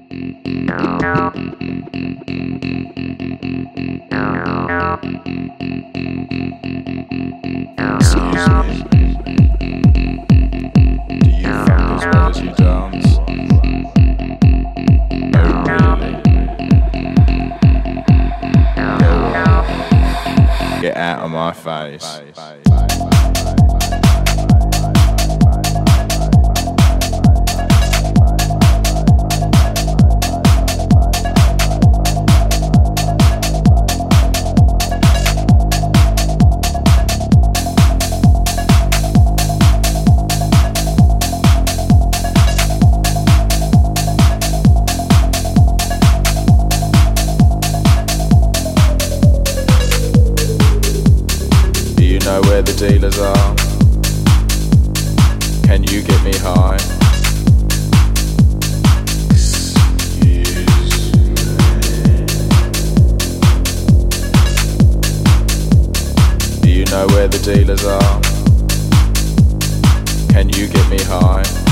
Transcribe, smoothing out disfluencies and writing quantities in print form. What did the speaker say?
Get out of my face. Know where the dealers are? Can you get me high? Do you know where the dealers are? Can you get me high?